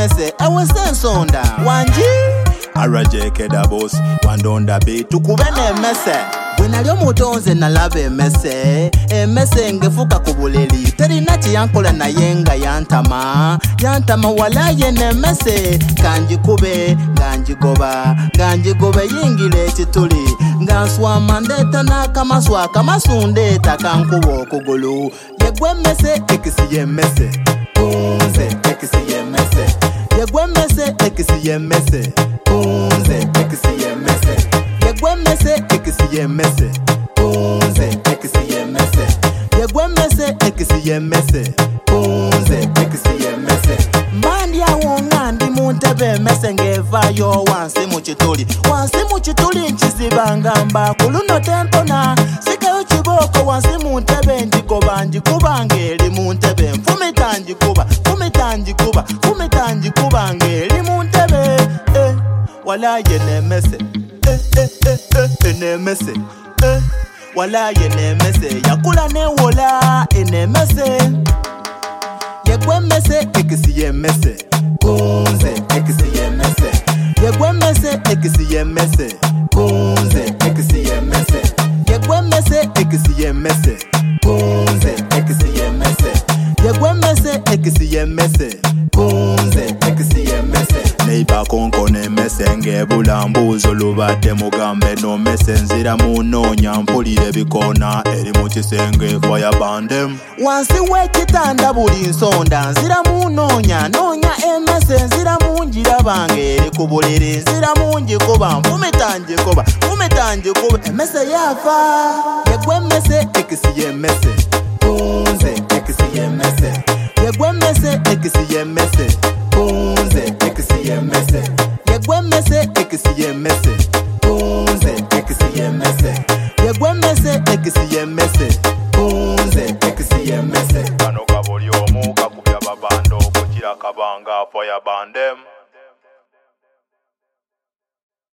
mese ewe sensonda wanji Arajeke da boss wandonda beat tukube n'emmese bwe nali omutonze nalaba emmese ngefuka ku buliri terina kyeyankola naye nga yantama walaye n'emmese kanjikube nga njigobe yingira ekituli nga nswama ndeeta n'akamaswa akamasu ndeeta kankuba okugulu yegwe emmese ekisi y'emmese kunze ekisi y'emmese yegwe emmese ekisi y'emmese kunze ekisi y'emmese yegwe emmese ekisi y'emmese kunze ekisi y'emmese yegwe emmese ekisi y'emmese kunze ekisi y'emmese mbandi awo nga ndi mu ntebe emmese ng'evaayo wansi mu kituli nkiziba ngamba ku luno tempona sikayo kibooko wansi mu ntebe njikuba ng'eri mu ntebe nfumita njikuba ng'eri mu ntebe walaye n'emmese n'emmese walaye n'emmese yakula newola n'emmese yegwe emmese ekisi y'emmese kunze ekisi y'emmese yegwe emmese ekisi y'emmese kunze ekisi y'emmese yegwe emmese ekisi y'emmese kunze ekisi y'emmese yegwe emmese ekisi y'emmese kunze ekisi y'emmese neiba konkona emmese ng'ebula mbuuzi olubadde mugambe no mmese nzira munoonya mpulira ebikoona eri mu kisenge fire bandem wansi w'ekitanda buli nsonda nzira munoonya emmese nzira mungiraba ng'eri ku buliri nzira mungikuba nfumita njikuba emmese yafa yegwe emmese ekisi y'emmese kunze ekisi y'emmese yegwe emmese ekisi y'emmese kunze ekisi y'emmese yegwe emmese ekisi y'emmese kunze ekisi y'emmese yegwe emmese ekisi y'emmese kunze ekisi y'emmese kano kabuli omu kakubya babando kukira kabanga fire bandem